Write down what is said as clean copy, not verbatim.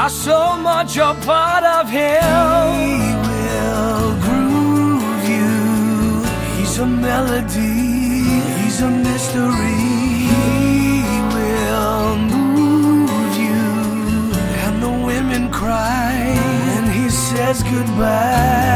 are so much a part of him. He will groove you. He's a melody. He's a mystery. He will move you. And the women cry, and he says goodbye.